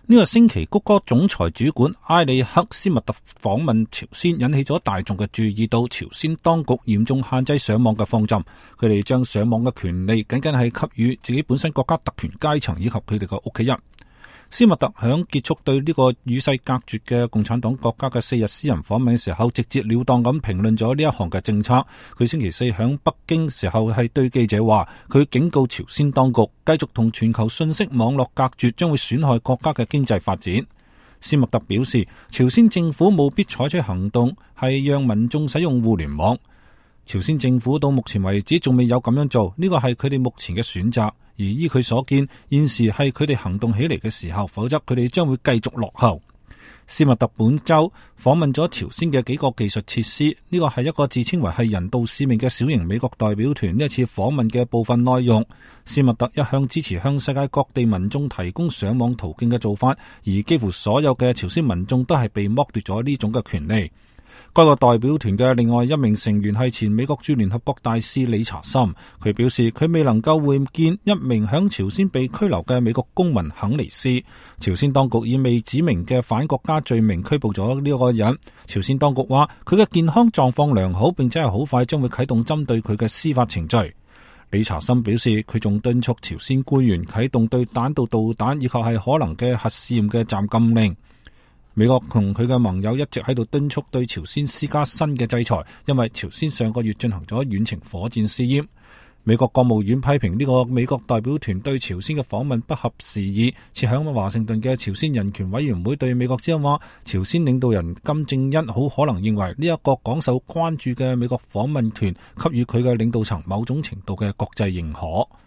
呢個星期，谷歌總裁主管埃里克斯密特訪問朝鮮，引起咗大眾嘅注意到朝鮮當局嚴重限制上網嘅方針。佢哋將上網嘅權利僅僅係給予自己本身國家特權階層以及佢哋嘅屋企人。斯密特響結束對呢個與世隔絕嘅共產黨國家嘅4日私人訪問嘅時候，直截了當咁評論咗呢一項嘅政策。佢星期四響北京時候係對記者話，佢警告朝鮮當局繼續同全球信息網絡隔絕，將會損害國家嘅經濟發展。斯密特表示，朝鮮政府務必採取行動，係讓民眾使用互聯網。朝鮮政府到目前為止仲未有咁樣做，呢個係佢哋目前嘅選擇。而依佢所見，現時係佢哋行動起嚟嘅時候，否則佢哋將會繼續落後。斯密特本周訪問咗朝鮮嘅幾個技術設施，呢個係一個自稱為係人道使命嘅小型美國代表團。呢一次訪問嘅部分內容，斯密特一向支持向世界各地民眾提供上網途徑嘅做法，而幾乎所有嘅朝鮮民眾都係被剝奪咗呢種嘅權利。該個代表團嘅另外一名成員係前美國駐聯合國大使理查森，佢表示佢未能夠會見一名響朝鮮被拘留嘅美國公民肯尼斯。朝鮮當局以未指明嘅反國家罪名拘捕咗呢個人。朝鮮當局話佢嘅健康狀況良好，並且係好快將會啟動針對佢嘅司法程序。理查森表示，佢仲敦促朝鮮官員啟動對彈道導彈以及係可能嘅核試驗嘅暫禁令。美國同佢嘅盟友一直喺度敦促對朝鮮施加新嘅制裁，因為朝鮮上個月進行咗遠程火箭試驗。美國國務院批評呢個美國代表團對朝鮮嘅訪問不合時宜。設響華盛頓嘅朝鮮人權委員會對美國之音話，朝鮮領導人金正恩好可能認為呢一個廣受關注嘅美國訪問團給予佢嘅領導層某種程度嘅國際認可。